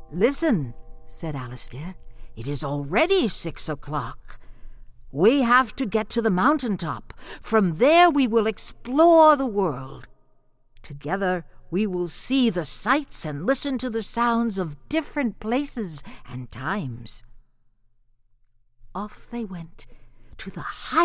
"Listen," said Alistair. "It is already 6 o'clock. We have to get to the mountain top. From there we will explore the world. Together we will see the sights and listen to the sounds of different places and times." Off they went to the